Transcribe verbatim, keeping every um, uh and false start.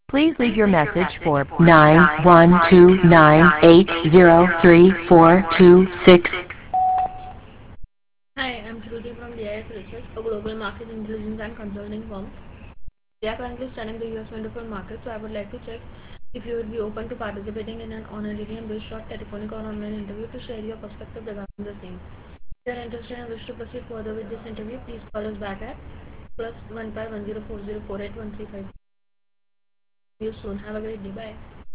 Please leave your message for nine one two nine eight zero three four two six. Hi, I'm Shruti from D I S Research, a global market intelligence and consulting firm. We are currently studying the U S mutual fund market, so I would like to check if you would be open to participating in an honorarium-based short telephonic or online interview to share your perspective regarding the same. If you are interested and wish to proceed further with this interview, please call us back at plus one five one zero four zero four eight one three five. See you soon. Have a great day. Bye.